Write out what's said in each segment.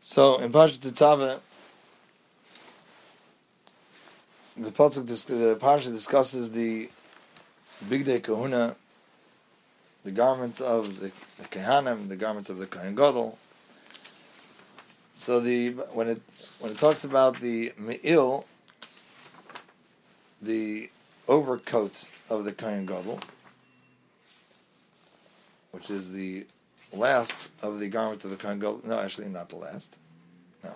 So in Parashat Tetzaveh, the Parsha discusses the Bigdei Kahuna, the garments of the Kehanim, the garments of the Kohen Gadol. So when it talks about the Me'il, the overcoat of the Kohen Gadol, which is the last of the garments of the Kohen Gadol. No, actually not the last. No.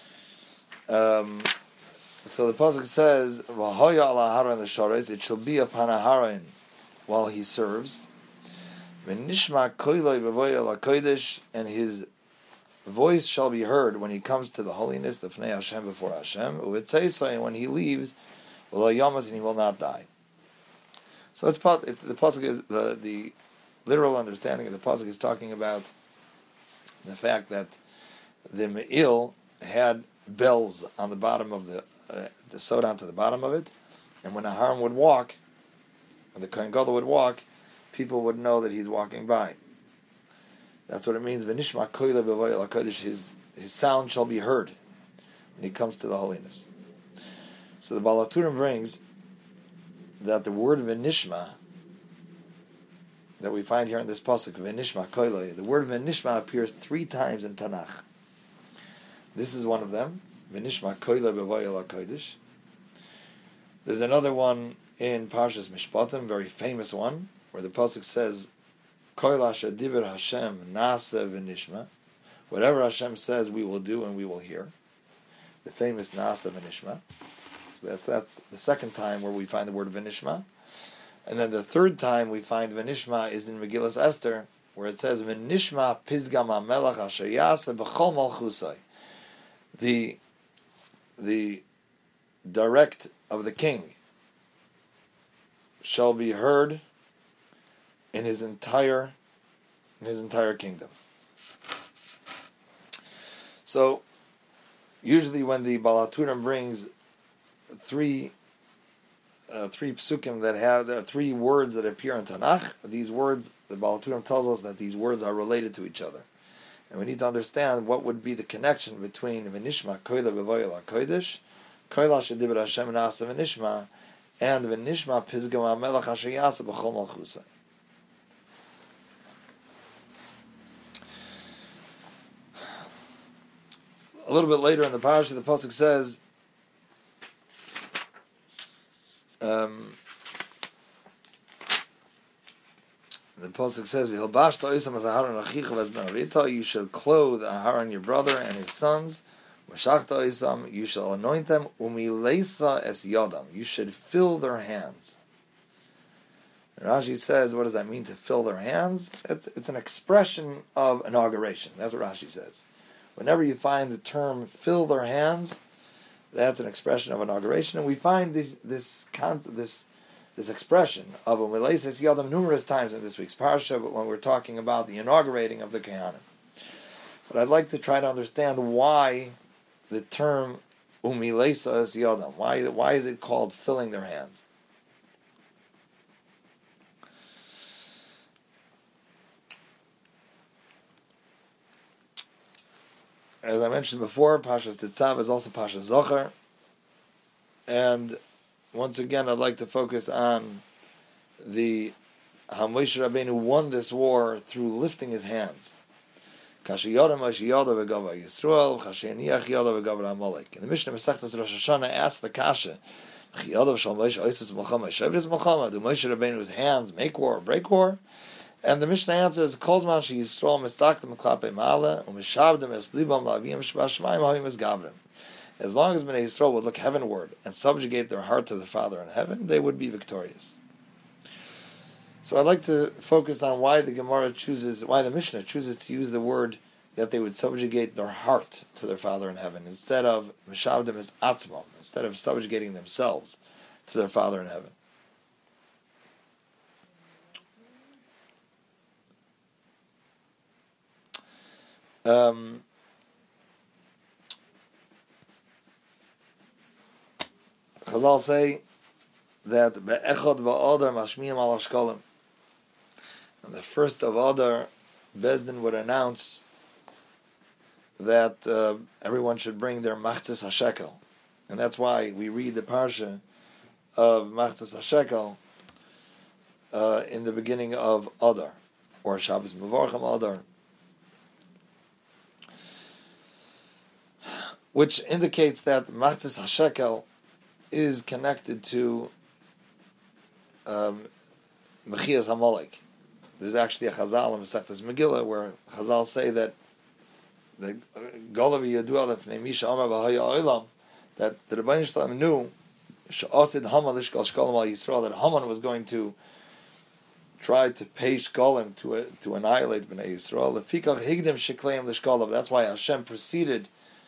So the pasuk says, "V'hoya ala haron l'sharos." It shall be upon Aharon while he serves. V'nishma koiloi b'voya l'kodesh, and his voice shall be heard when he comes to the holiness, the Fnei Hashem, before Hashem. U'v'tzeisai, and when he leaves, v'lo yamas, and he will not die. So the pasuk is the literal understanding of the pasuk is talking about the fact that the Me'il had bells on the bottom of the sewed onto the bottom of it, and when Aharon would walk, when the Kohen Gadol would walk, people would know that he's walking by. That's what it means. V'nishma koilei b'voya l'kodesh. His sound shall be heard when he comes to the holiness. So the Baal HaTurim brings that the word v'nishma that we find here in this pasuk, v'nishma koilei, the word v'nishma appears 3 times in Tanakh. This is one of them. V'nishma koilei b'voya l'kodesh. There's another one in Parshas Mishpatim, very famous one, where the pasuk says, "Koil asher diber Hashem na'aseh v'nishma." Whatever Hashem says, we will do and we will hear. The famous na'aseh v'nishma. That's the second time where we find the word v'nishma. And then the third time we find v'nishma is in Megillas Esther, where it says, "V'nishma pizgam ha'melech asher yaseh b'chol malchusai." The direct of the king shall be heard in his entire kingdom. So, usually when the Baal HaTurim brings three psukim that have 3 words that appear in Tanakh, these words, the Baal HaTurim tells us that these words are related to each other. And we need to understand what would be the connection between V'nishma koilei b'voya l'kodesh, koil asher diber Hashem na'aseh v'nishma, and V'nishma pizgam ha'melech asher yaseh b'chol malchusai. A little bit later in the parasha, the pasuk says, "You shall clothe Aharon your brother and his sons. You shall anoint them. You should fill their hands." And Rashi says, what does that mean, to fill their hands? It's an expression of inauguration. That's what Rashi says. Whenever you find the term "fill their hands," that's an expression of inauguration, and we find this expression of umileises yadam numerous times in this week's parsha, but when we're talking about the inaugurating of the Kehanim. But I'd like to try to understand why the term umileises yadam. Why is it called filling their hands? As I mentioned before, Parshas Tetzaveh is also Parshas Zohar, and once again, I'd like to focus on how Moshe Rabbeinu won this war through lifting his hands. In the Mishnah Masechtas Rosh Hashanah asks the kasha, "Do Moshe Rabbeinu's hands make war or break war?" And the Mishnah answers, "Kolzman she Yisrael mistaktem klape ma'ala u'mishavdem es libam la'aviyim shba'shmayim ha'im es gavrim." As long as Bnei Yisrael would look heavenward and subjugate their heart to their Father in heaven, they would be victorious. So I'd like to focus on why the Mishnah chooses to use the word that they would subjugate their heart to their Father in heaven, instead of mishavdem es atzmam, instead of subjugating themselves to their Father in heaven. Chazal say that be'echad ba'adar mashmiyim al hashkolim. On the first of Adar, Bezdin would announce that everyone should bring their machzis hashekel, and that's why we read the parsha of machzis hashekel in the beginning of Adar, or Shabbos Mevorchim Adar, which indicates that machzis hashekel is connected to Mechias Hamalek. There's actually a Chazal in Masechtas Megillah where Chazal say that the Golav Yadua Lefnei Misha Amar V'Haya Olam, that the Rebbeinu Shalom knew She'asid Haman Lishkal Shkolim Al Yisrael, that Haman was going to try to pay Shkolim to annihilate Bnei Yisrael. Lefikach Higdim Shekleim Lishkolav. That's why Hashem proceeded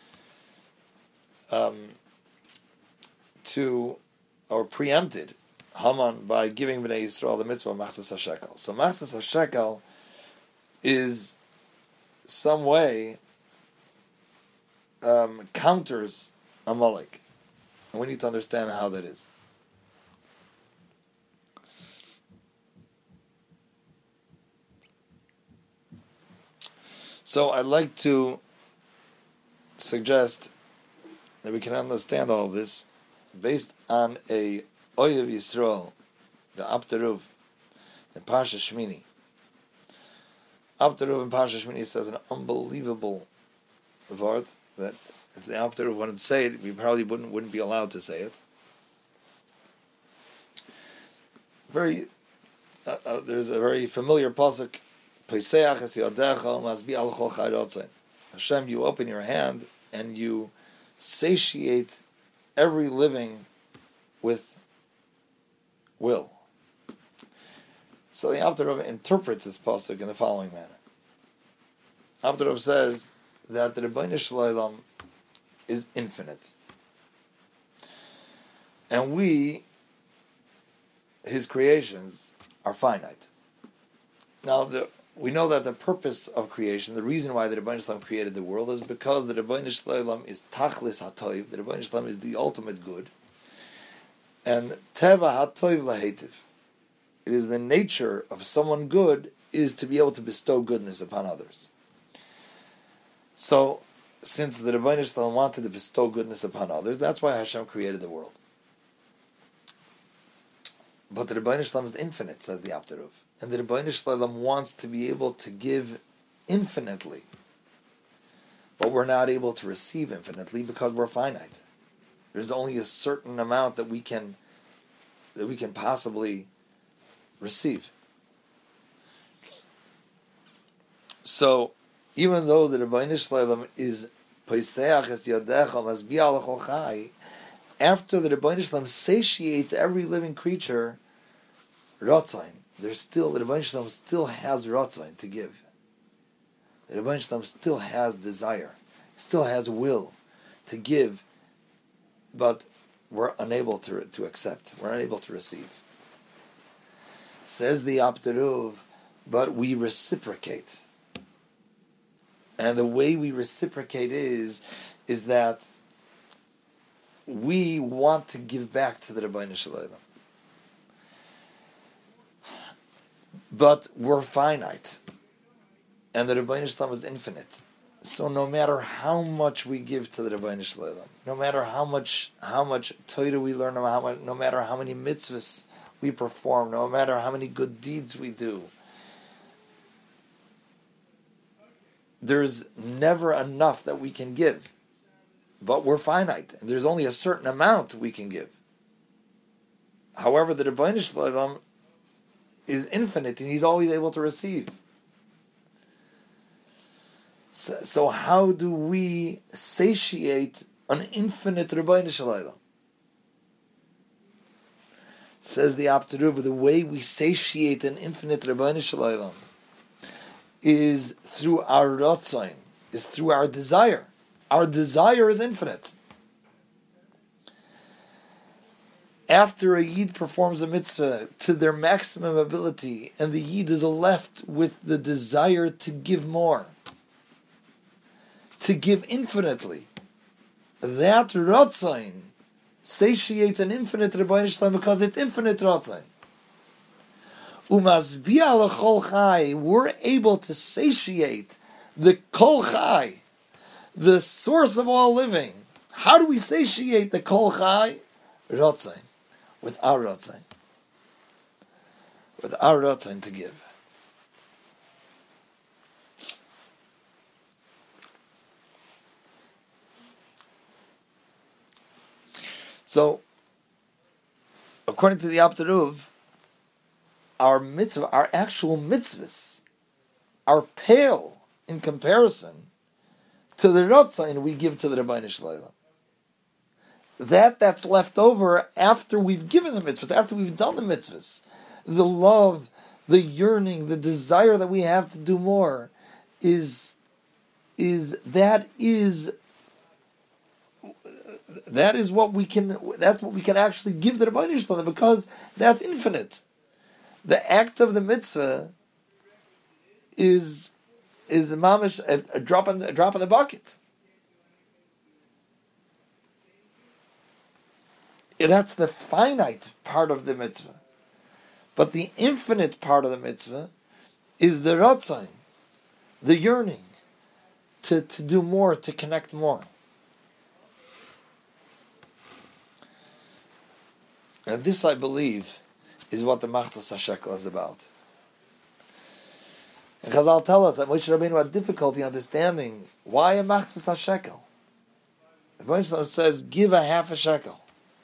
preempted Haman by giving Bnei Yisrael the mitzvah of Machzas HaShekel. So Machzas HaShekel is some way counters Amalek. And we need to understand how that is. So I'd like to suggest that we can understand all of this based on a Oyev Yisrael, the Abteruv, in Parsha Shmini. Abteruv in Parsha Shmini says an unbelievable word that if the Abteruv wanted to say it, we probably wouldn't be allowed to say it. There's a very familiar pasuk, Peseach es yadecha masbi al chol chayrotzen. Hashem, you open your hand and you satiate every living with will. So the Abderov interprets this pasuk in the following manner. Abderov says that the Rebbeinu Shalom is infinite, and we, his creations, are finite. Now, we know that the purpose of creation, the reason why the Rebbeinu Shalom created the world, is because the Rebbeinu Shalom is Tachlis HaToiv, the Rebbeinu Shalom is the ultimate good, and Teva HaToiv LaHetiv. It is the nature of someone good is to be able to bestow goodness upon others. So, since the Rebbeinu Shalom wanted to bestow goodness upon others, that's why Hashem created the world. But the Rebbeinu Shalom is infinite, says the Abderov. And the Rebbeinu Shalom wants to be able to give infinitely. But we're not able to receive infinitely because we're finite. There's only a certain amount that we can possibly receive. So, even though the Rebbeinu Shalom is Peiseach es Yadecha Masbi al Chol Chai, after the Rebbeinu Shalom satiates every living creature, Rotzain, the Rebbeinu Shalom still has Rotzain to give. The Rebbeinu Shalom still has desire, still has will to give, but we're unable to accept, we're unable to receive. Says the Abderuv, but we reciprocate. And the way we reciprocate is that we want to give back to the Rebbeinu Shalom. But we're finite. And the Rebbeinu Shalom is infinite. So no matter how much we give to the Rebbeinu Shalom, no matter how much Torah we learn, no matter how many mitzvahs we perform, no matter how many good deeds we do, there's never enough that we can give. But we're finite, and there's only a certain amount we can give. However, the Rebbeinu Shalom is infinite, and he's always able to receive. So how do we satiate an infinite Rebbeinu Shalom? Says the Abteruv, the way we satiate an infinite Rebbeinu Shalom is through our Rotzain, is through our desire. Our desire is infinite. After a Yid performs a mitzvah to their maximum ability, and the Yid is left with the desire to give more, to give infinitely, that Rotzain satiates an infinite Rebbeinu Shalom because it's infinite Rotzain. Umasbiya l'chol chai, we're able to satiate the kol chai, the source of all living. How do we satiate the Kol Chai? Rotzain. With our Rotzain. With our Rotzain to give. So, according to the Aptaruv, our mitzvah, our actual mitzvahs, are pale in comparison to the Rotzain we give to the Rebbeinu Shleilam. That's left over after we've given the mitzvahs, after we've done the mitzvahs. The love, the yearning, the desire that we have to do more is what we can. That's what we can actually give the Rebbeinu Shleilam, because that's infinite. The act of the mitzvah is mamish a drop in the bucket. That's the finite part of the mitzvah, but the infinite part of the mitzvah is the rotzain, the yearning to do more, to connect more. And this, I believe, is what the Machzas HaShekel is about. And Chazal tell us that Moshe Rabbeinu had difficulty understanding why a Machzas HaShekel. The Rebbeinu says, give a half a shekel.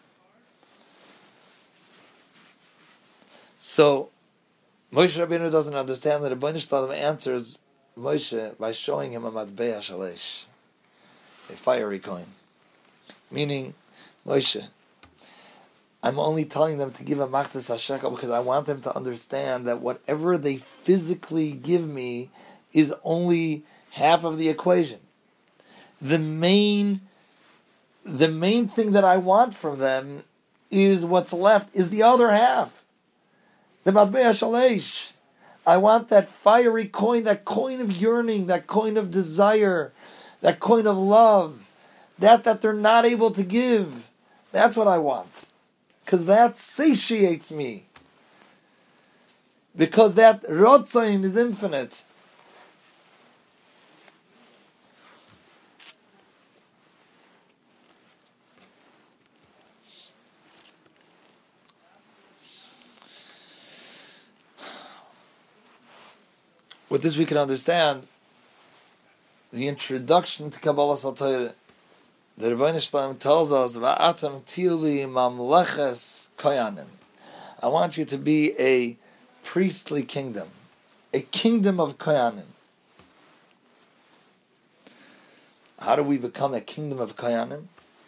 So, Moshe Rabbeinu doesn't understand that the Rebbeinu Shalom answers Moshe by showing him a matbei shalesh, a fiery coin. Meaning, Moshe, I'm only telling them to give a Machzas HaShekel because I want them to understand that whatever they physically give me is only half of the equation. The main thing that I want from them is what's left, is the other half. The Matbei HaShalesh. I want that fiery coin, that coin of yearning, that coin of desire, that coin of love, that they're not able to give. That's what I want. Because that satiates me. Because that Rotzain is infinite. With this we can understand the introduction to Kabbalah Satayr. The Rebbeinu Shalom tells us, "Va'atam tiuli mamleches koyanim." I want you to be a priestly kingdom, a kingdom of koyanim. How do we become a kingdom of koyanim?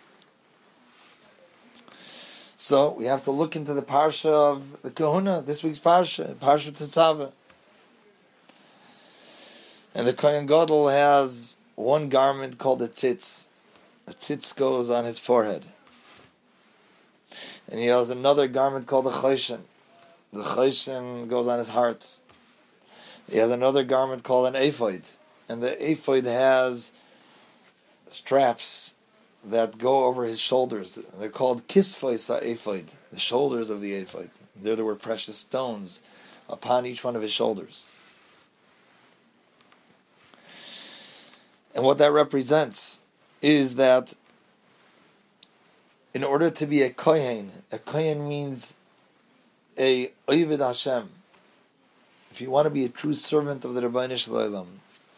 So we have to look into the parsha of the Kahuna, this week's parsha Tetzaveh. And the Kohen Gadol has one garment called a tzitz. The tzitz goes on his forehead. And he has another garment called a choshen. The choshen goes on his heart. He has another garment called an ephod. And the ephod has straps that go over his shoulders. They're called kisfois ha-ephod, the shoulders of the ephod. There were precious stones upon each one of his shoulders. And what that represents is that in order to be a kohen means a Oved Hashem. If you want to be a true servant of the Rebbeinu Shalom,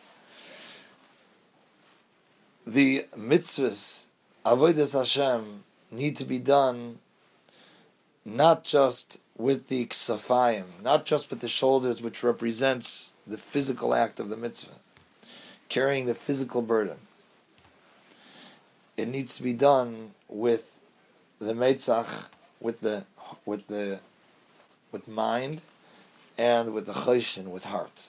the mitzvahs, avodas Hashem, need to be done not just with the ksafayim, not just with the shoulders, which represents the physical act of the mitzvah, carrying the physical burden. It needs to be done with the meitzach, with mind, and with the choshen, with heart.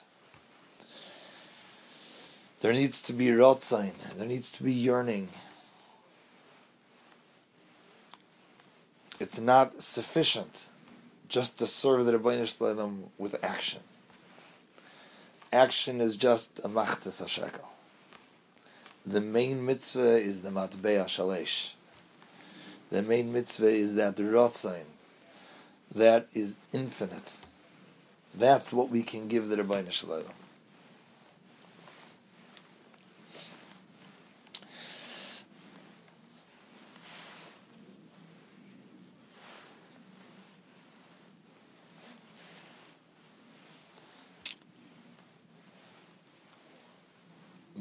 There needs to be rotzain. There needs to be yearning. It's not sufficient just to serve the Rebbeinu Shalom with action. Action is just a Machzas HaShekel. The main mitzvah is the Matbei HaShalesh. The main mitzvah is that Rotzain, that is infinite. That's what we can give the Rebbeinu Shalom.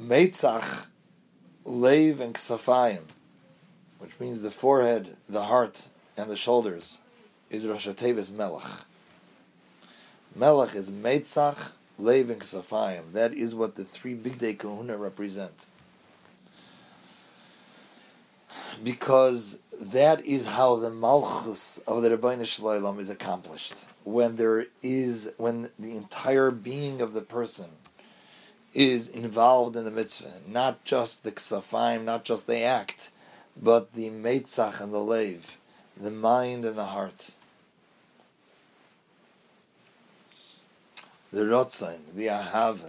Meitzach, Leiv, and Ksafayim, which means the forehead, the heart, and the shoulders, is Rosh Tevis Melech. Melech is Meitzach, Leiv, and Ksafayim. That is what the three Big Day Kahuna represent. Because that is how the Malchus of the Rebbeinu Shalom is accomplished. When the entire being of the person is involved in the mitzvah, not just the Ksafayim, not just the act, but the Meitzach and the Leiv, the mind and the heart. The Rotzain, the Ahava.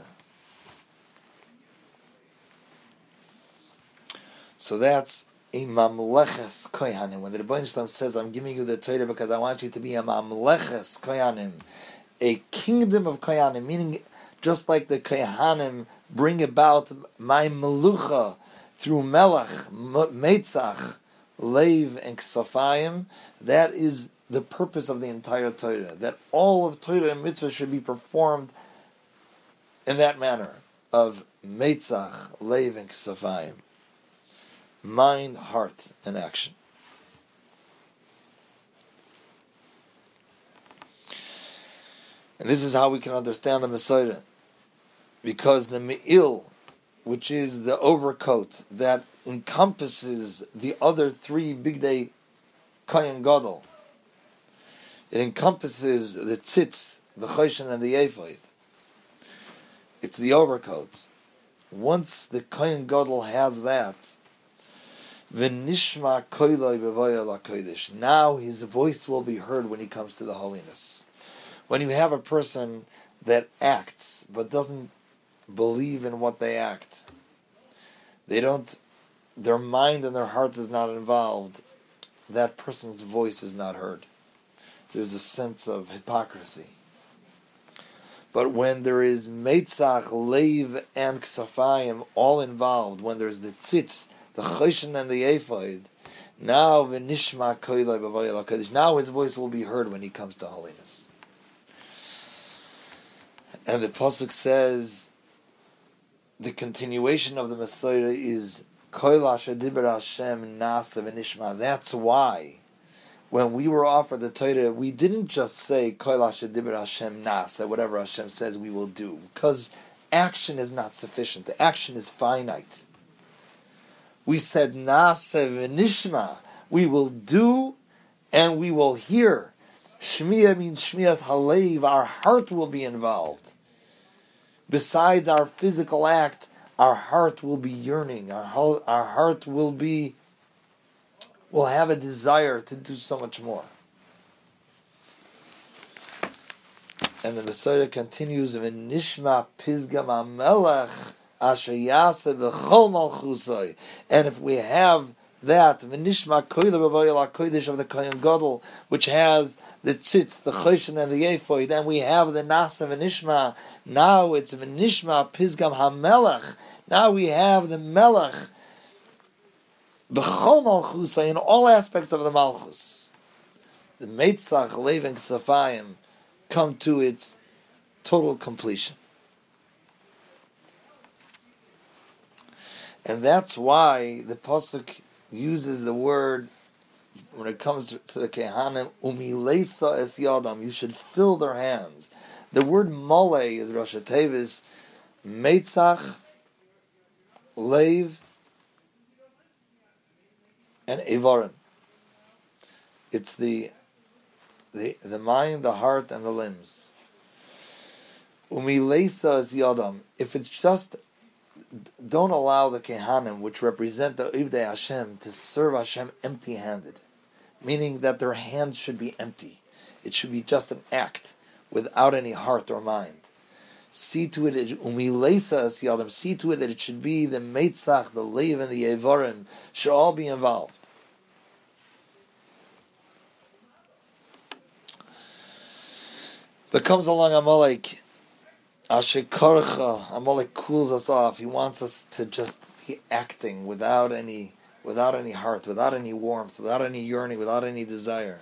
So that's a mamleches kohanim. When the Rebbeinu Shalom says, "I'm giving you the Torah because I want you to be a mamleches kohanim," a kingdom of kohanim, meaning just like the kohanim bring about my melucha through melech, meitzach, leiv, and ksafayim. That is the purpose of the entire Torah. That all of Torah and mitzvah should be performed in that manner of meitzach, leiv, and ksafayim. Mind, heart, and action. And this is how we can understand the Messiah. Because the Me'il, which is the overcoat that encompasses the other three Big Day Kohen Gadol, it encompasses the tzitz, the choshen, and the ephod. It's the overcoat. Once the Kohen Gadol has that, V'nishma koiloi b'voya l'kodesh. Now his voice will be heard when he comes to the holiness. When you have a person that acts but doesn't believe in what they act, their mind and their heart is not involved, that person's voice is not heard. There's a sense of hypocrisy. But when there is Meitzach, Leiv, and Ksafayim all involved, when there's the tzitz, the choshen, and the ephod, now v'nishma koiloi b'voya l'kodesh. Now his voice will be heard when he comes to holiness. And the pasuk says, the continuation of the Messiah is Koil asher diber Hashem nasa v'nishma. That's why when we were offered the Torah, we didn't just say Koil asher diber Hashem nasa, whatever Hashem says we will do, because action is not sufficient. The action is finite. We said nasa v'nishma. We will do and we will hear. Shmiya means shmiyas halev. Our heart will be involved. Besides our physical act, our heart will be yearning. Our heart will have a desire to do so much more. And the Messiah continues, "V'nishma pizgam hamelech asher yaseh b'chol malchusay." And if we have that, "V'nishma koiloi b'voya l'kodesh" of the Kohen Gadol, which has the tzitz, the choshen, and the ephod, and we have the nasa v'nishma. Now it's v'nishma pizgam hamelech. Now we have the melech b'chol malchusay in all aspects of the malchus. The meitzach, leiv, and ksafayim come to its total completion. And that's why the pasuk uses the word, when it comes to the kehanim, umilesa es yadam, you should fill their hands. The word mole is Rosh Tevis, meitzach, leiv, and evarim. It's the mind, the heart, and the limbs. Umilesa es yadam. If it's just, don't allow the kehanim, which represent the Ivdei Hashem, to serve Hashem empty-handed. Meaning that their hands should be empty. It should be just an act, without any heart or mind. See to it, see to it that it should be the meitzach, the leiv, and the evarim should all be involved. But comes along Amalek, Amalek cools us off. He wants us to just be acting without any heart, without any warmth, without any yearning, without any desire.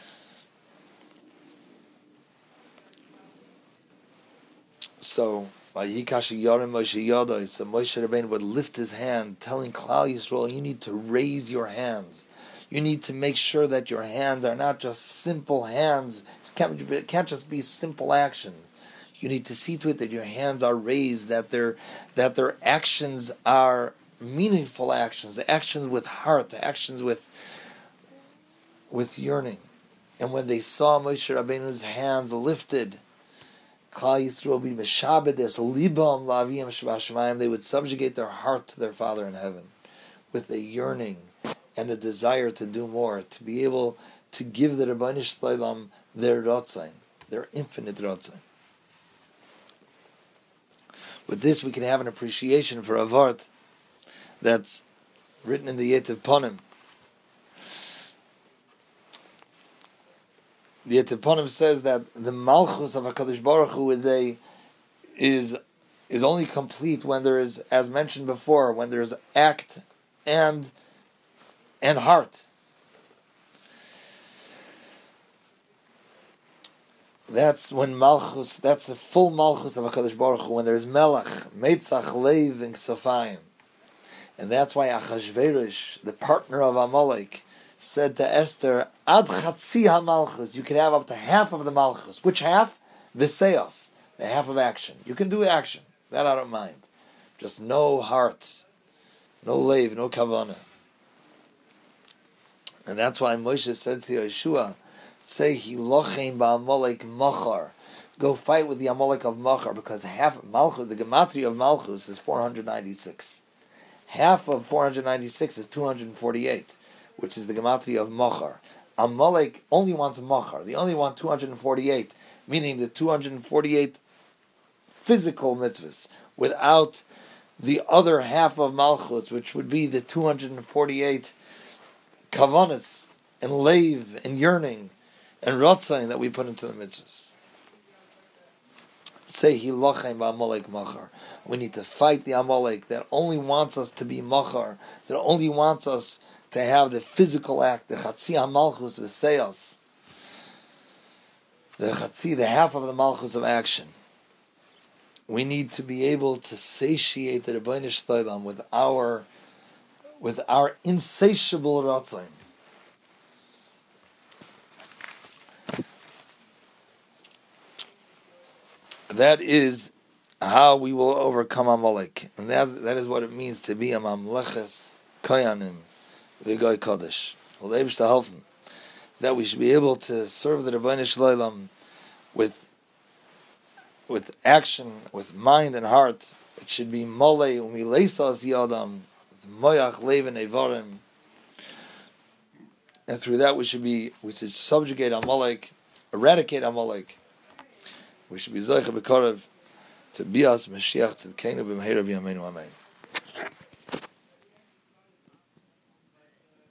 So Vayikashi Yarim Moshe Yadai. So Moshe Rabbeinu would lift his hand, telling Klal Yisrael, you need to raise your hands. You need to make sure that your hands are not just simple hands. It can't just be simple actions. You need to see to it that your hands are raised, that their actions are meaningful actions, the actions with heart, the actions with yearning. And when they saw Moshe Rabbeinu's hands lifted, Klal Yisrael be meshabedes libam la'aviyam shebashamayim, they would subjugate their heart to their Father in heaven with a yearning and a desire to do more, to be able to give the Rebbeinu Shloim their Ratzain, their infinite Ratzain. With this, we can have an appreciation for a vart that's written in the Yetiv Ponim. The Yetiv Ponim says that the Malchus of HaKadosh Baruch Hu is only complete when there is, as mentioned before, when there is act and heart. That's when Malchus, that's the full Malchus of HaKadosh Baruch Hu, when there's Melech, Meitzach, Leiv, and Ksofayim. And that's why Achashverosh, the partner of Amalek, said to Esther, Ad Chatzi HaMalchus, you can have up to half of the Malchus. Which half? Viseos, the half of action. You can do action, that I don't mind. Just no heart, no Leiv, no Kavanah. And that's why Moshe said to Yeshua, say Hilochem ba'Amalek Machar. Go fight with the Amalek of Machar, because half of Malchus, the gematria of Malchus is 496. Half of 496 is 248, which is the gematria of Machar. Amalek only wants Machar. They only want 248, meaning the 248 physical mitzvahs, without the other half of Malchus, which would be the 248 kavanas and leiv and yearning and rotzain that we put into the mitzvahs. Say Hilochem ba'Amalek Machar. We need to fight the Amalek that only wants us to be Machar, that only wants us to have the physical act, the Chatzi HaMalchus V'Seyos, the Chatzi, the half of the Malchus of action. We need to be able to satiate the Rebbeinu Shloim with our insatiable rotzain. That is how we will overcome Amalek, and that is what it means to be a Mamleches Koyanim V'Goy Kodesh. L'Eibush to helfen that we should be able to serve the Rebbeinu Shloim with action, with mind and heart. It should be Molei Umileisas Yadam, Moyach Leiv and Evarim, and through that we should subjugate Amalek, eradicate Amalek. We should be Zeicha B'Korev to Bias Mashiach Tzidkeinu B'Meira B'Yameinu Amen.